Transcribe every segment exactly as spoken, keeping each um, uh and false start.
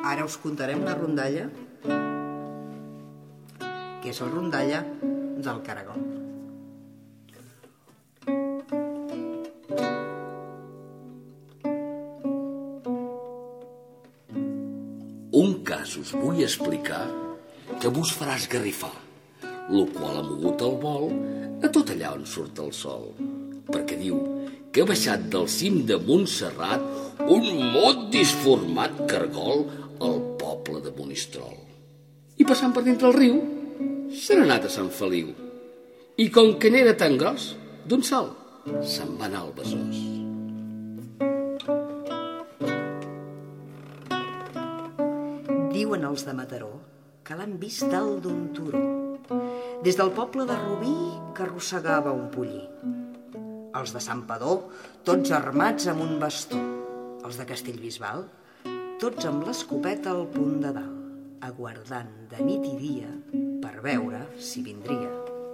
Ara us contarem la rondalla, que és la rondalla del caragol. Un cas us vull explicar que vos farà esgarrifar, lo qual ha mogut el vol a tot allà on surt el sol, perquè diu que ha baixat del cim de Montserrat un mot disformat cargol al poble de Monistrol. I passant per dintre el riu, se n'ha anat a Sant Feliu. I com que n'era tan gros, d'un sol, se'n va anar al Besòs. Diuen els de Mataró que l'han vist dalt d'un turó, des del poble de Rubí que arrossegava un pollí. Els de Santpedor, tots armats amb un bastó. Els de Castellbisbal, tots amb l'escopeta al punt de dalt, aguardant de nit i dia per veure si vindria.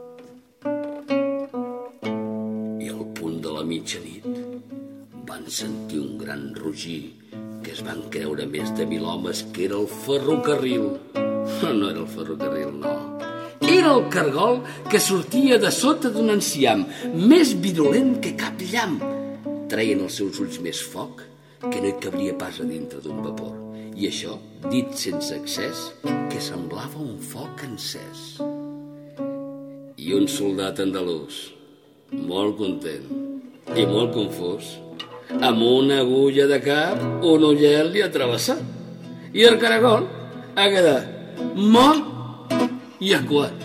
I al punt de la mitjanit van sentir un gran rugir que es van creure més de mil homes que era el ferrocarril. No era el ferrocarril, no. Era el cargol que sortia de sota d'un enciam, més virulent que cap llamp. Treien els seus ulls més foc que no hi cabria pas a dintre d'un vapor. I això, dit sense excés, que semblava un foc encès. I un soldat andalús, molt content i molt confús, amb una agulla de cap, un ullet li ha travessat. I el caragol ha quedat mort i acuat.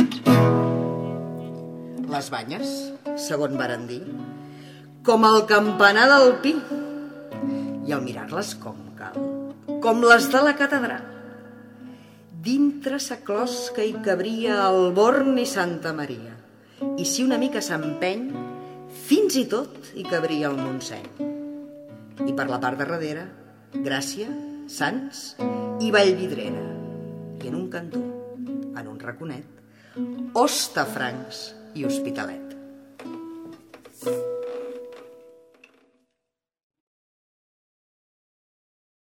Les banyes, segon varen dir, com el campanar del Pi, i al mirar-les com cal, com les de la catedral. Dintre sa closca hi cabria el Born i Santa Maria, i si una mica s'empeny, fins i tot hi cabria el Montseny. I per la part de darrere, Gràcia, Sants i Vallvidrera. I en un cantó, en un raconet, Hostafrancs i Hospitalet.